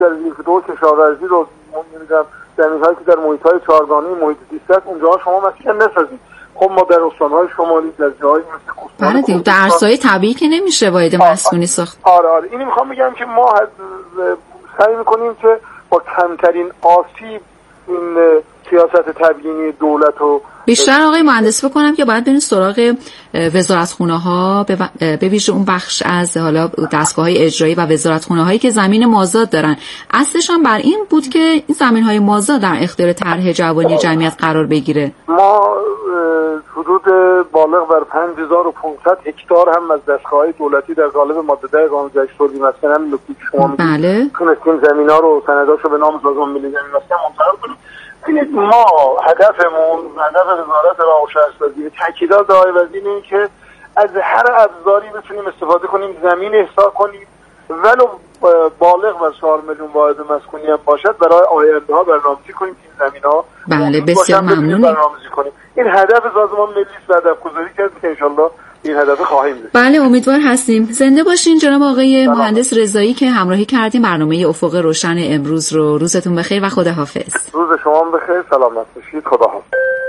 در لیفدو کشاورزی رو می‌بینم، زمین‌هایی که در محیط‌های چهارگانه محیط زیست اونجاها شما مسکن نسازید. خب ما در استان‌های شمالی در جاهایی مثل بله دیگه در عرصه‌های طبیعی که نمیشه واحد مسکونی ساخت. آره اینی میخوام بگم که ما سعی می‌کنیم که با کمترین آسیب این سیاست تبیینی دولت و بیشتر آقای مهندس بکنم که باید برین سراغ وزارتخونه‌ها، به ویژه اون بخش از حالا دستگاه‌های اجرایی و وزارتخونه‌هایی که زمین مازاد دارن. اصلش هم بر این بود که این زمین‌های مازاد در اختیار طرح جوانی جمعیت قرار بگیره. ما حدود بالغ بر 5500 هکتار هم از دستگاه‌های دولتی در قالب ماده 10 قانون جهش توزیع مسکن هم نکته که شما می‌گید تونستیم زمینا رو سنداشو به نام سازمان ملی زمین مسکن منتقل کنیم. ببینید ما هدف وزارت راه و شهرسازی تاکیدات آقای وزیر این که از هر ابزاری بتونیم استفاده کنیم زمین احصا کنیم ولو بالغ بر 4 میلیون واحد مسکونی هم باشد برای آینده ها برنامه‌ریزی کنیم که این زمینا بله بسیار ممنونم برنامه‌ریزی کنیم. این هدف سازمان ملی است و هدف گذاری کردیم که انشالله این هدف خواهیم داشت. بله امیدوار هستیم. زنده باشین جناب آقای مهندس رضایی که همراهی کردیم برنامه افق روشن امروز رو. روزتون بخیر و خداحافظ. روز شما بخیر، سلامت باشید، خداحافظ.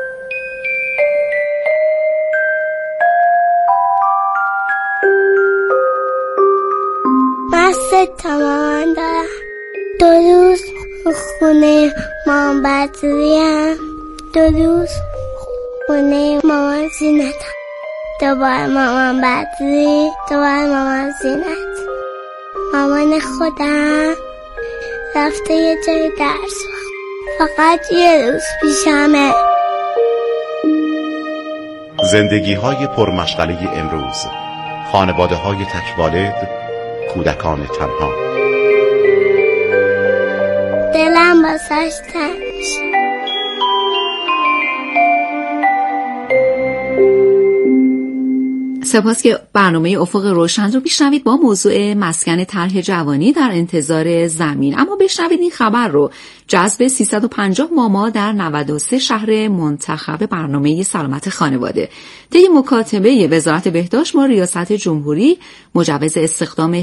من 3 تا مامان دارم. 2 روز خونه مامان بدریم، 2 روز خونه مامان زینتم، دوباره مامان بدری، دوباره مامان زینت. مامان خودم رفته یه جای درس، فقط یه روز پیشمه. زندگی‌های پرمشغله امروز، خانواده‌های تک‌والد، کودکان تنها. دلم واسش تنگ میشه. سپاس که برنامه افق روشن رو میشنوید با موضوع مسکن طرح جوانی در انتظار زمین. اما بشنوید این خبر رو. جذب 350 ماما در 93 شهر منتخب برنامه سلامت خانواده. طی مکاتبه وزارت بهداشت با ریاست جمهوری مجوز استخدام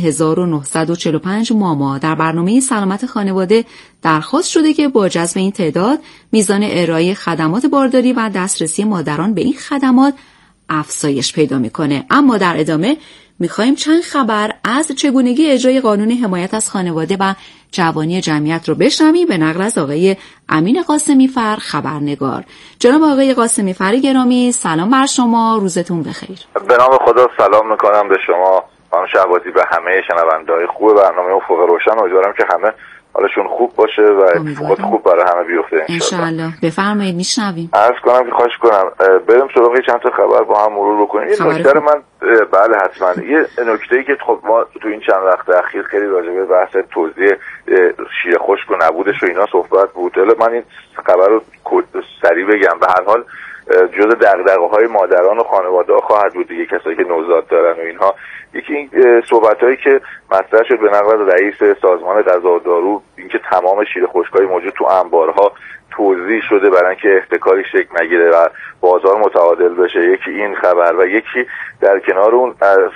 1945 ماما در برنامه سلامت خانواده درخواست شده که با جذب این تعداد میزان ارائه خدمات بارداری و دسترسی مادران به این خدمات افزایش پیدا میکنه. اما در ادامه میخوایم چند خبر از چگونگی اجرای قانون حمایت از خانواده و جوانی جمعیت رو بشنویم به نقل از آقای امین قاسمی فر خبرنگار. جناب آقای قاسمی فر گرامی سلام بر شما، روزتون بخیر. به نام خدا سلام میکنم به شما خانم شهبازی، به همه شنونده‌های خوب برنامه افق روشن. امیدوارم که همه حالشون خوب باشه و اتفاقات خوب برای همه بیفته انشالله. بفرمایید میشنویم. عرض کنم که خواهش کنم بریم سراغ چند تا خبر با هم مرور بکنیم. این نکته من بله حتما یه نکته‌ای که خب ما تو این چند وقت اخیر خیلی راجع به بحث توزیع شیر خشک و نبودش و اینا صحبت بود. من این خبر رو سریع بگم. به هر حال جزء دغدغه‌های مادران و خانواده‌ها خواهد بود دیگه، کسایی که نوزاد دارن و اینها. یکی این صحبتایی که مطرح شد به نقل از رئیس سازمان غذا و دارو، اینکه تمام شیر خشک‌های موجود تو انبارها توزیع شده برای اینکه احتکاری شکل نگیره و بازار متعادل بشه. یکی این خبر و یکی در کنار اون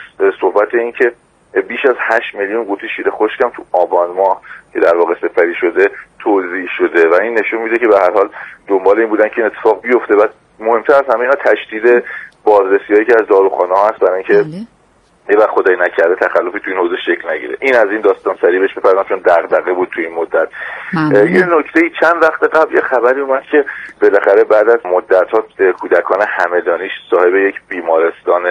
صحبت این که بیش از 8 میلیون قوطی شیر خشک هم تو آبان ماه که در واقع سپری شده توزیع شده و این نشون میده که به هر حال دنبال این بودن که این اتفاق بیفته. و مهمتر از همه اینا تشدید بازرسی‌هایی که از داروخانه‌ها هست برای اینکه یه وقت خدای نکرده تخلفی تو این حوزه شکل نگیره. این از این داستان سریع بهش بپردازم چون دغدغه بود تو این مدت. یه نکته چند وقت قبل یه خبری اومد که بالاخره بعد از مدت‌ها کودکان همدانیش صاحب یک بیمارستان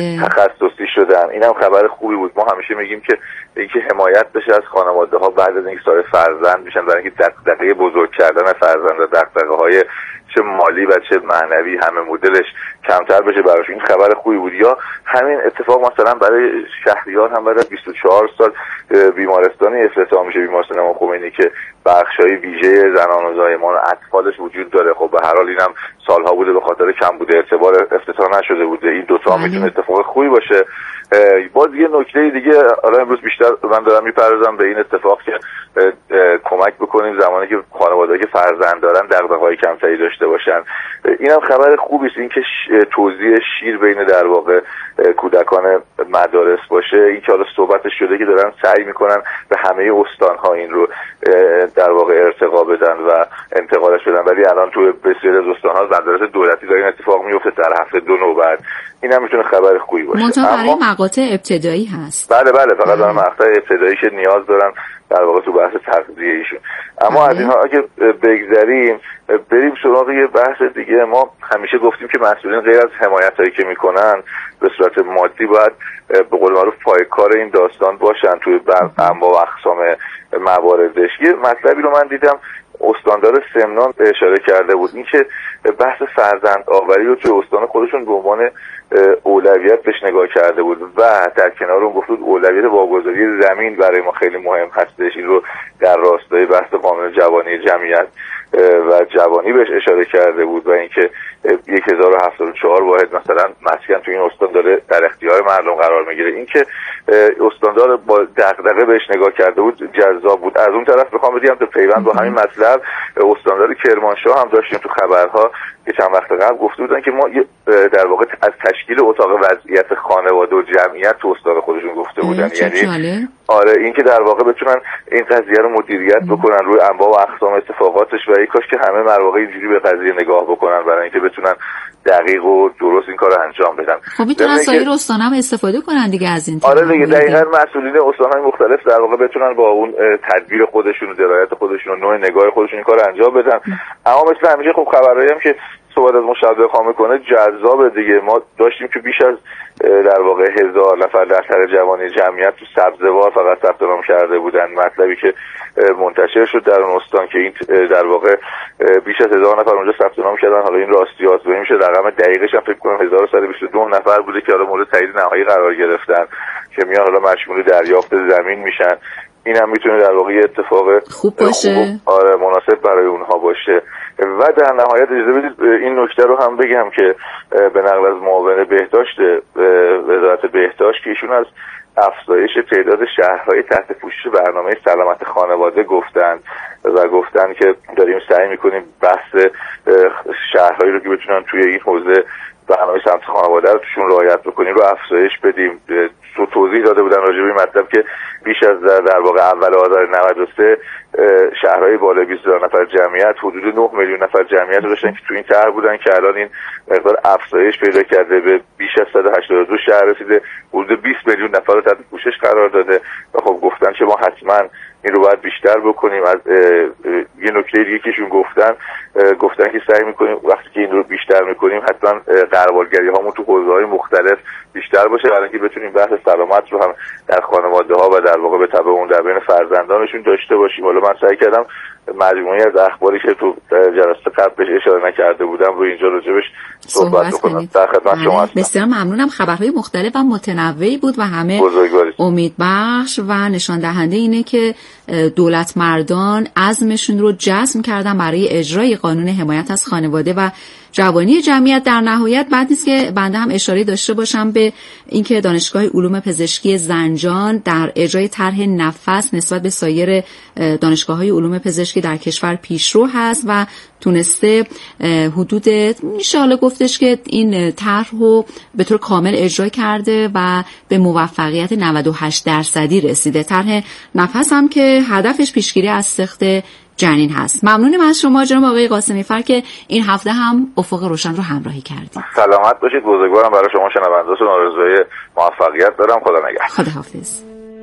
تخصصی شدن. اینم خبر خوبی بود. ما همیشه میگیم که اینکه حمایت بشه از خانواده‌ها بعد از اینکه صاحب فرزند میشن برای اینکه دغدغه بزرگ کردن فرزند و دغدغه‌های چه مالی و چه معنوی همه مدلش کمتر بشه براش. این خبر خوبی بود. یا همین اتفاق مثلا برای شهریار هم بعد از 24 سال بیمارستانی افتتاح میشه، بیمارستان امام خمینی که به بخشای ویژه زنان و زایمان و اطفالش وجود داره. خب به هر حال اینم سالها بوده به خاطر کم بوده ارتباط افتتاح نشده بوده. این دوتا میتونه اتفاق خوبی باشه. باز یه نکته دیگه، حالا امروز بیشتر من دارم میپردازم به این اتفاق که کمک بکنیم زمانی که خانواده‌ای که فرزند دارن دغدغه‌های کمتری داشته باشن. اینم خبر خوبی است، اینکه توزیع شیر بین در واقع کودکان مدارس باشه. این که حالا صحبتش شده که دارن سعی میکنن به همه استان‌ها این رو در واقع ارتقا بدن و انتقالش بدن، ولی الان تو بسیاری از استان‌ها مدارس دولتی داره این اتفاق میفته در هفته 2 نوبت. اینم میتونه خبر خوبی باشه. منتها برای مقاطع ابتدایی هست. بله فقط در مقطع ابتدایی که نیاز دارن در واقع تو بحث تغذیه ایشون. اما از اینها اگه بگذریم بریم سراغ یه بحث دیگه. ما همیشه گفتیم که مسئولین غیر از حمایتایی که میکنن به صورت مادی باید به قول معروف پایکار این داستان باشن توی انواع و اقسام مواردش. یه مطلبی رو من دیدم استاندار سمنان اشاره کرده بود، این که بحث فرزند آوری رو توی استان خودشون به عنوان اولویت بهش نگاه کرده بود و در کنار اون گفت اولویت واگذاری زمین برای ما خیلی مهم هستش. این رو در راستای بحث قانون جوانی جمعیت و جوانی بهش اشاره کرده بود و اینکه 1074 واحد مثلا مسکن تو این استان داره در اختیار مردم قرار میگیره. اینکه استاندار با دغدغه بهش نگاه کرده بود جذاب بود. از اون طرف بخوام بگم تو پیوند با همین مطلب استاندار کرمانشاه هم داشتیم تو خبرها که چند وقت قبل گفته بودن که ما در واقع از تشکیل اتاق وضعیت خانواده و جمعیت تو استان خودشون گفته بودن. یعنی آره این که در واقع بتونن این قضیه رو مدیریت بکنن روی انواع و اقسام اتفاقاتش و ای کاش که همه مواقع اینجوری به قضیه نگاه بکنن برای اینکه بتونن دقیق و درست این کارو انجام بدن. خب میتونن سایر استان‌ها هم استفاده کنن دیگه از این. آره دیگه دقیقاً مسئولین استان‌های مختلف در واقع بتونن با اون تدبیر خودشون و درایت خودشون و نوع نگاه خودشون این کارو انجام بدن. اما مثل همیشه خب خبرایی هم که صحبت از مشابه خواهم میکنه جذاب دیگه. ما داشتیم که بیش از در واقع 1000 نفر در طرح جوانی جمعیت تو سبزوار فقط ثبت نام کرده بودن. مطلبی که منتشر شد در اون استان که این در واقع بیش از 1000 نفر اونجا ثبت نام کردن. حالا این راستیات میشه رقم دقیقش هم فکر کنم 1122 نفر بوده که حالا مورد تایید نهایی قرار گرفتن که میان حالا مشمول دریافت زمین میشن. این هم میتونه در واقع اتفاق خوب باشه. آره مناسب برای اونها باشه. و در نهایت اجازه بدید این نکته رو هم بگم که به نقل از معاون بهداشت وزارت بهداشت که ایشون از افزایش تعداد شهرهای تحت پوشش برنامه سلامت خانواده گفتن و گفتن که داریم سعی میکنیم بحث شهرهایی رو که بتونن توی این حوزه برنامه سلامت خانواده رو توشون رعایت بکنیم رو افزایش بدیم. تو توضیح داده بودن راجع به این مطلب که بیش از در واقع اول آذر 93 شهرهای بالای 20000 نفر جمعیت حدود 9 میلیون نفر جمعیت داشتن که تو این طرح بودن که الان این مقدار افزایش پیدا کرده به بیش از 182 شهر رسیده، حدود 20 میلیون نفر رو تحت پوشش قرار داده و خب گفتن که ما حتما این رو باید بیشتر بکنیم. از یه نکته دیگه کهشون گفتن که سعی میکنیم وقتی که این رو بیشتر میکنیم حتما قربالگری هامون تو حوزه‌های مختلف بیشتر باشه برای اینکه بتونیم بحث سلامت رو هم در خانواده ها و در واقع به تبع اون در بین فرزندانشون داشته باشیم. حالا من سعی کردم مجموعی از اخباری که تو جلسه قبل بهش اشاره نکرده بودم رو اینجا راجبش صحبت بکنم. در خدمت شما هستم. بسیار ممنونم. خبرهای مختلف و متنوعی بود و همه امیدبخش و نشان دهنده اینه که دولت مردان عزمشون رو جزم کردن برای اجرای قانون حمایت از خانواده و جوانی جمعیت. در نهایت بعد نیست که بنده هم اشاره داشته باشم به اینکه دانشگاه علوم پزشکی زنجان در اجرای طرح نفس نسبت به سایر دانشگاه‌های علوم پزشکی در کشور پیشرو هست و تونسته حدود میشه حالا گفتش که این طرح رو به طور کامل اجرا کرده و به موفقیت 98% رسیده. طرح نفس هم که هدفش پیشگیری از سقط جنین هست. ممنونم از شما جناب آقای قاسمی فر که این هفته هم افق روشن رو همراهی کردید. سلامت باشید. بزرگوارم برای شما شنوندگان آرزوی موفقیت دارم. خدا نگهدار. خداحافظ.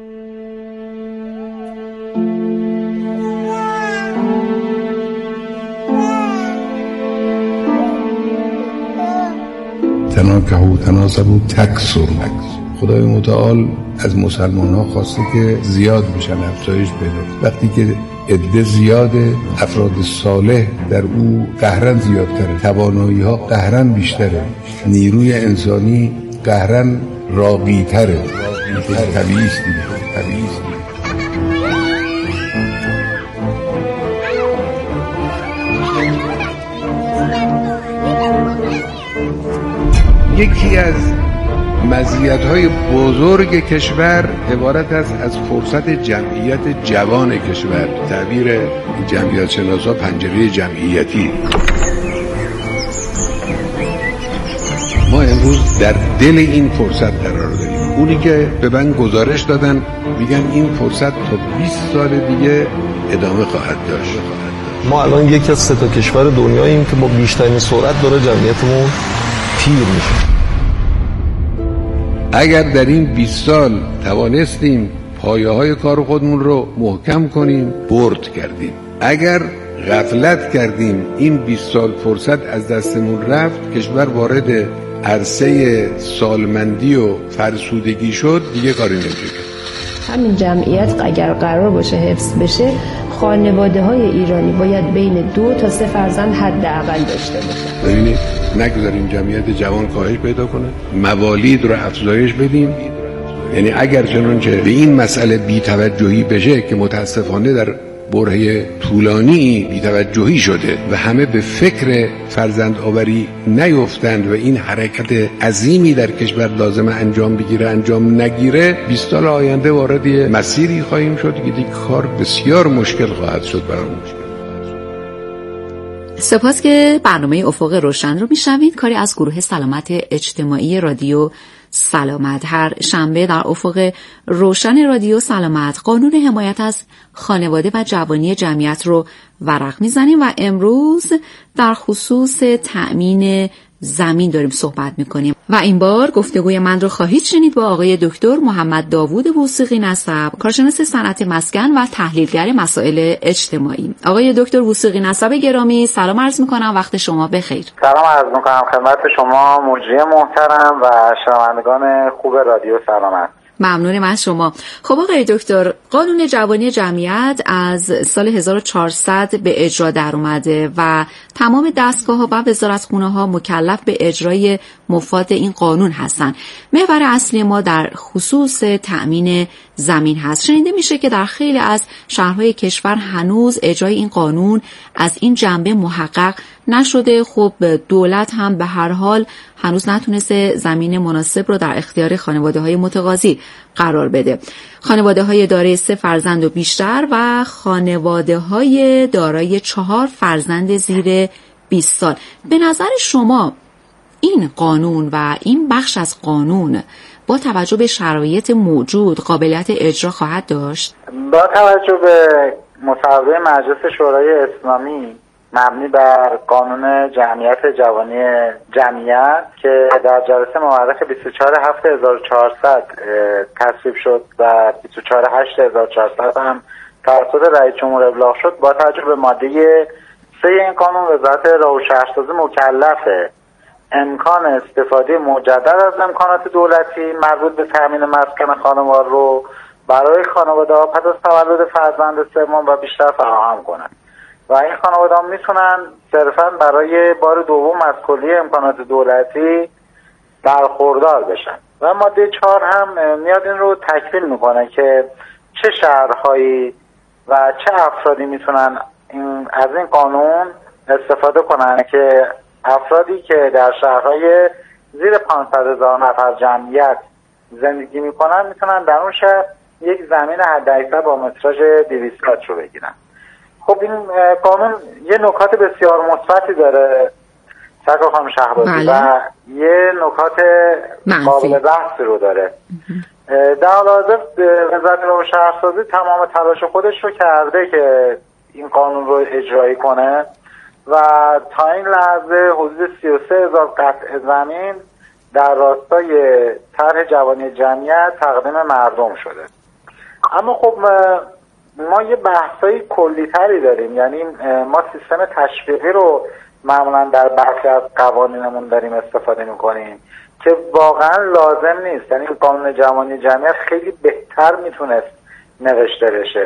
تناکحوا تناسبوا تکثروا. خدای متعال از مسلمان ها خواسته که زیاد بشن، افزایش پیدا. وقتی که عده زیاده، افراد صالح در او قهرن زیادتره، توانایی ها قهرن بیشتره، نیروی انسانی قهرن راقی‌تره. طبیعی است دیگه. یکی از مزیت‌های بزرگ کشور عبارت است از فرصت جمعیت جوان کشور. تعبیر جمعیت شناسا پنجره جمعیتی. ما امروز در دل این فرصت قرار داریم. اونی که به من گزارش دادن میگن این فرصت تا 20 سال دیگه ادامه خواهد داشت. ما الان یکی از 3 کشور دنیاییم که با بیشترین سرعت داره جمعیتمون پیر میشه. اگر در این 20 سال توانستیم پایه‌های کار خودمون رو محکم کنیم، برد کردیم. اگر غفلت کردیم این 20 سال فرصت از دستمون رفت، کشور وارد عرصه سالمندی و فرسودگی شد، دیگه کاری نمیشه. همین جمعیت اگر قرار باشه حفظ بشه، خانواده‌های ایرانی باید بین 2 تا 3 فرزند حداقل داشته باشن. ببینید نگذاریم جمعیت جوان کاهش پیدا کنه، موالید رو افزایش بدیم. یعنی اگر چنانچه به این مسئله بی‌توجهی بشه که متاسفانه در برهه طولانی بی‌توجهی شده و همه به فکر فرزند آوری نیفتند و این حرکت عظیمی در کشور لازم انجام بگیره انجام نگیره، 20 سال آینده وارد مسیری خواهیم شد که دیگه کار بسیار مشکل خواهد شد برامون. سپاس که برنامه افق روشن رو میشنوید. کاری از گروه سلامت اجتماعی رادیو سلامت. هر شنبه در افق روشن رادیو سلامت قانون حمایت از خانواده و جوانی جمعیت رو ورق میزنیم و امروز در خصوص تأمین زمین داریم صحبت میکنیم و این بار گفتگوی من رو خواهید شنید با آقای دکتر محمد داوود وثیقی نسب، کارشناس صنعت مسکن و تحلیلگر مسائل اجتماعی. آقای دکتر وثیقی نسب گرامی، سلام عرض میکنم، وقت شما بخیر. سلام عرض میکنم خدمت شما مجری محترم و شنوندگان خوب رادیو سلامت. ممنونم از شما. خب آقای دکتر، قانون جوانی جمعیت از سال 1400 به اجرا در اومده و تمام دستگاه‌ها و وزارتخونه‌ها مکلف به اجرای مفاد این قانون هستن. محور اصلی ما در خصوص تأمین زمین هست. شنیده میشه که در خیلی از شهرهای کشور هنوز اجرای این قانون از این جنبه محقق نشده. خب دولت هم به هر حال هنوز نتونسته زمین مناسب رو در اختیار خانواده‌های متقاضی قرار بده. خانواده‌های دارای 3 فرزند و بیشتر و خانواده‌های دارای 4 فرزند زیر 20 سال. به نظر شما این قانون و این بخش از قانون با توجه به شرایط موجود قابلیت اجرا خواهد داشت؟ با توجه به مصوبه مجلس شورای اسلامی مبنی بر قانون جمعیت جوانی جمعیت که در جلسه مورخ 24/7/1400 تصویب شد و 24/8/1400 هم توسط رئیس جمهور ابلاغ شد، با توجه به ماده 3 این قانون وزارت راه و شهرسازی مکلفه امکان استفاده مجدد از امکانات دولتی مربوط به تامین مسکن خانوار رو برای خانواده‌ها پس از تولد فرزند سوم و بیشتر فراهم کنند و این خانواده‌ها میتونن صرفاً برای بار دوم از کلیه امکانات دولتی برخوردار بشن. و ماده 4 هم میاد این رو تکمیل میکنه که چه شهرهایی و چه افرادی میتونن از این قانون استفاده کنن که افرادی که در شهرهای زیر 500,000 نفر جمعیت زندگی میکنن میتونن در اون شهر یک زمین حداکثر با متراژ 200 متر رو بگیرن. خب این قانون یه نکات بسیار مثبتی داره سرکار خانم شهبازی و یه نکات قابل بحثی رو داره. در حال حاضر وزارت راه و شهرسازی تمام تلاش خودش رو کرده که این قانون رو اجرایی کنه و تا این لحظه حدود 33,000 قطع زمین در راستای طرح جوانی جمعیت تقدیم مردم شده. اما خب ما یه بحثای کلی‌تری داریم، یعنی ما سیستم تشویقی رو معمولا در برخی از قوانینمون داریم استفاده میکنیم که واقعا لازم نیست. یعنی قانون جوانی جمعیت خیلی بهتر میتونست نوشته بشه.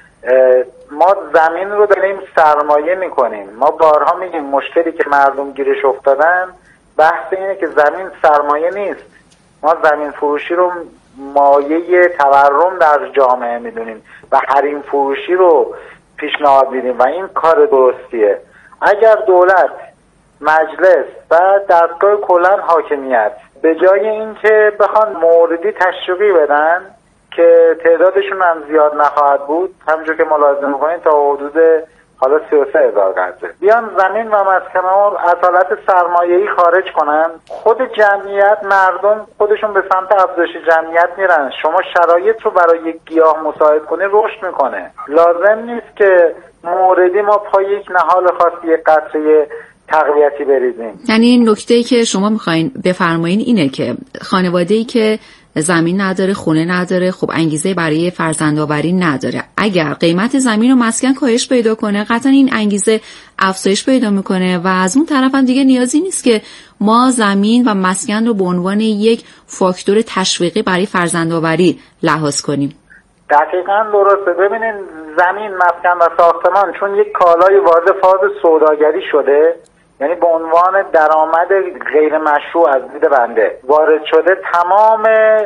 ما زمین رو داریم سرمایه میکنیم. ما بارها میگیم مشکلی که مردم گیرش افتادن بحث اینه که زمین سرمایه نیست. ما زمین فروشی رو مایه تورم در جامعه میدونیم و حریم فروشی رو پیشنهاد میدیم و این کار درستیه. اگر دولت مجلس و دستگاه کلن حاکمیت به جای اینکه بخوان موردی تشویقی بدن که تعدادشون هم زیاد نخواهد بود، همونجور که ملاحظه می‌کنید تا حدود حالا 33,000 گزه، بیان زمین و مسکن رو از حالت سرمایه‌ای خارج کنن، خود جمعیت، مردم خودشون به سمت افزایش جمعیت میرن. شما شرایط رو برای یک گیاه مساعد کنی رشد میکنه. لازم نیست که موردی ما پای یک نهال خاصی یک قطره تقویتی بریزیم. یعنی این نکته‌ای که شما میخواین بفرمایین اینه که خانواده‌ای که زمین نداره، خونه نداره، خب انگیزه برای فرزندآوری نداره. اگر قیمت زمین و مسکن کاهش پیدا کنه، قطعا این انگیزه افزایش پیدا میکنه و از اون طرف هم دیگه نیازی نیست که ما زمین و مسکن رو به عنوان یک فاکتور تشویقی برای فرزندآوری لحاظ کنیم. دقیقاً درسته. ببینین زمین، مسکن و ساختمان چون یک کالای وارد فاز سوداگری شده، یعنی به عنوان درآمد غیر مشروع از دید بنده وارد شده، تمام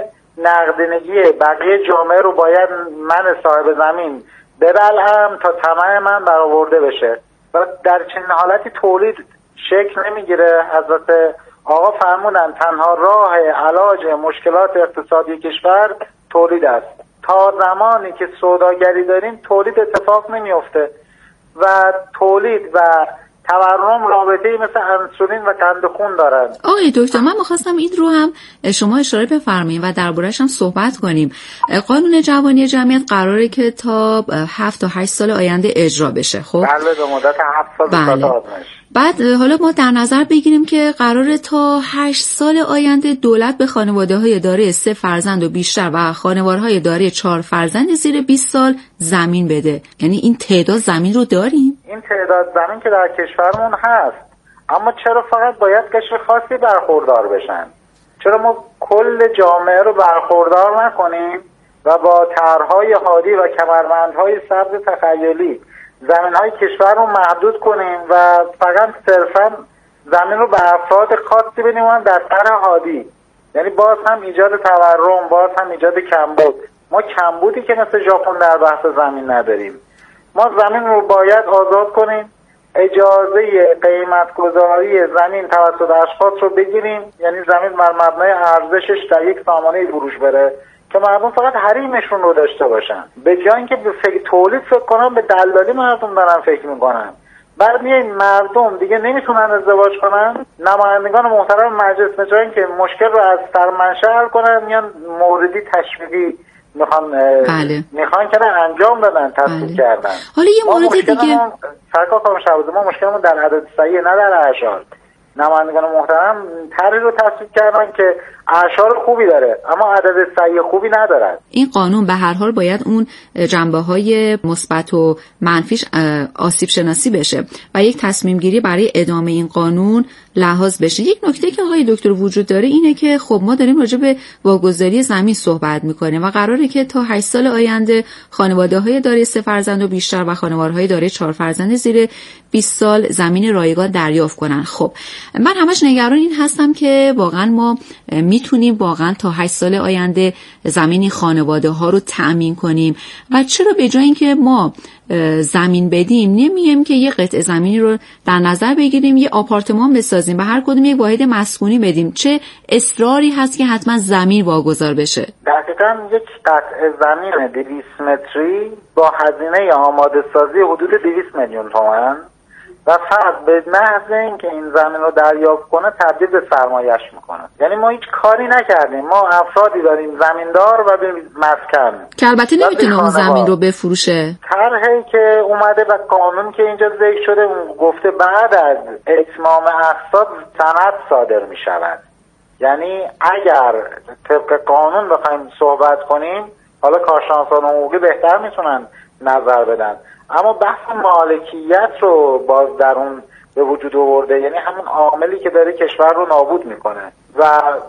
نقدینگی بقیه جامعه رو باید من صاحب زمین ببلعم تا طمع من برآورده بشه و در چنین حالتی تولید شکل نمیگیره. حضرت آقا فرمودن تنها راه علاج مشکلات اقتصادی کشور تولید است. تا زمانی که سوداگری داریم تولید اتفاق نمیفته و تولید و تورم رابطه‌ای مثل انسولین و قند خون دارن. آقای دکتر، من می‌خواستم این رو هم شما اشاره بفرمایید و درباره‌اش هم صحبت کنیم. قانون جوانی جمعیت قراره که تا 7 تا 8 سال آینده اجرا بشه. خب بله، به مدت 7 سال بله. بعد حالا ما در نظر بگیریم که قراره تا 8 سال آینده دولت به خانواده‌های دارای 3 فرزند و بیشتر و خانواده‌های دارای 4 فرزند زیر 20 سال زمین بده. یعنی این تعداد زمین رو داریم؟ این تعداد زمین که در کشورمون هست، اما چرا فقط باید قشر خاصی برخوردار بشن؟ چرا ما کل جامعه رو برخوردار نکنیم و با طرح‌های هادی و کمربندهای سبز تخیلی زمین‌های کشور رو محدود کنیم و فقط صرفاً زمین رو به افراد خاصی بدیم در طرح هادی؟ یعنی باز هم ایجاد تورم، باز هم ایجاد کمبود. ما کمبودی که مثل ژاپن در بحث زمین نداریم. ما زمین رو باید آزاد کنیم، اجازه قیمت گذاری زمین توسط اشخاص رو بگیریم، یعنی زمین بر مبنای ارزشش در یک سامانه فروش بره که مردم فقط حریمشون رو داشته باشن، به جای اینکه به تولید فکر کنن به دلالی مردم دارن فکر میکنن. بعد میایین مردم دیگه نمیتونن ازدواج کنن، نمایندگان محترم مجلس به جای اینکه مشکل رو از سرمنشأ حل کنن میان موردی تشویقی میخوان که انجام دادن، تصدیق کردن. حالا یه مورد دیگه سرکار خانم شهبازی، ما مشکلمون در عدد صحیح نه در اعشار. نمایندگان محترم طرحی رو تصویب کردن که اعشار خوبی داره اما عدد صحیح خوبی ندارد. این قانون به هر حال باید اون جنبه‌های مثبت و منفیش آسیب شناسی بشه و یک تصمیم گیری برای ادامه این قانون لحاظ بشه. یک نکته که آقای دکتر وجود داره اینه که خب ما داریم راجع به واگذاری زمین صحبت می‌کنیم و قراره که تا 8 سال آینده خانواده‌های دارای 3 فرزند و بیشتر و خانواده‌های دارای 4 فرزند زیر 20 سال زمین رایگان دریافت کنن. خب من همش نگران این هستم که واقعا ما میتونیم واقعا تا 8 سال آینده زمین خانواده‌ها رو تأمین کنیم و چرا به جای اینکه ما زمین بدیم نمی‌ایم که یه قطعه زمینی رو در نظر بگیریم، یه آپارتمان بسازیم و هر کدوم یک واحد مسکونی بدیم؟ چه اصراری هست که حتما زمین واگذار بشه؟ دقیقاً یک قطعه زمین 200 متری با هزینه آماده سازی حدود 200 میلیون تومان و فرد به محض اینکه این زمین رو دریافت کنه تبدیل به سرمایه‌اش میکنه. یعنی ما هیچ کاری نکردیم، ما افرادی داریم زمیندار و به مسکن که البته نمیتونه اون زمین رو بفروشه. طرحی که اومده و قانون که اینجا ذکر شده اون گفته بعد از اتمام اقساط سند صادر میشود. یعنی اگر طبق قانون بخوایم صحبت کنیم، حالا کارشناسان حقوقی بهتر میتونن نظر بدن، اما بحث مالکیت رو باز در اون به وجود آورده، یعنی همون عاملی که داره کشور رو نابود میکنه و